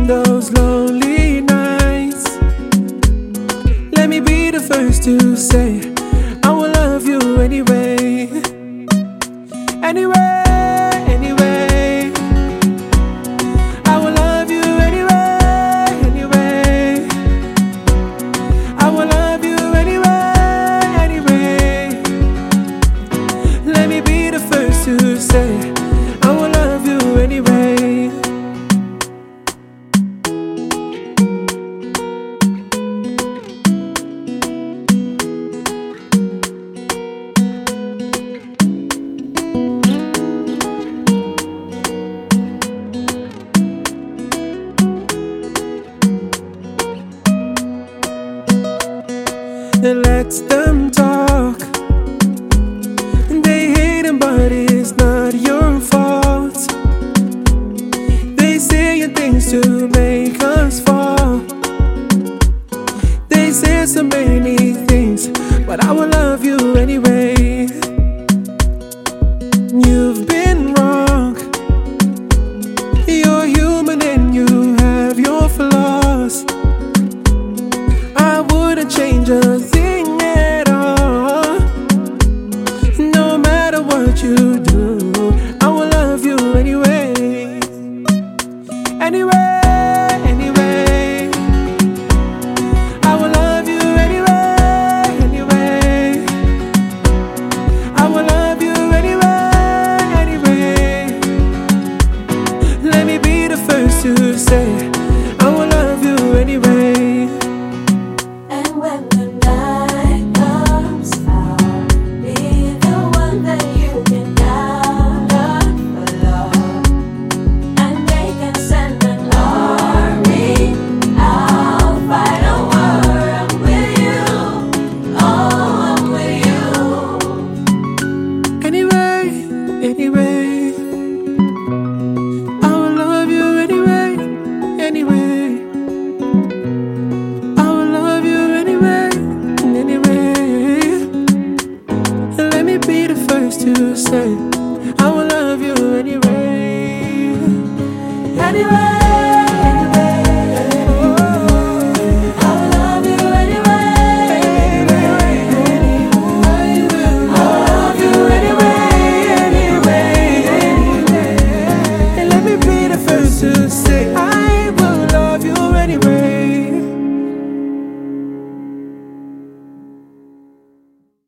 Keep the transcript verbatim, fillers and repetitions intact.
those lonely nights, let me be the first to say I will love you anyway. Anyway, anyway, I will love you anyway, anyway. I will love you anyway, anyway. Let me be the first to say I will love you anyway. And let them talk. They hating, but it's not your fault. They saying things to make us fall. They say so many things, but I will love you anyway. You've been wrong. You're human and you have your flaws. I wouldn't change a thing at all. No matter what you do, I will love you anyway. Anyway, anyway, I will love you anyway, anyway. I will love you anyway, anyway. Let me be the first to say I will love you anyway. When the night comes, I'll be the one that you can count on for love. And they can send an army, I'll fight a war. I'm with you, oh, I'm with you. Anyway, anyway, I will love you anyway, anyway. Be the first to say I will love you anyway. Anyway.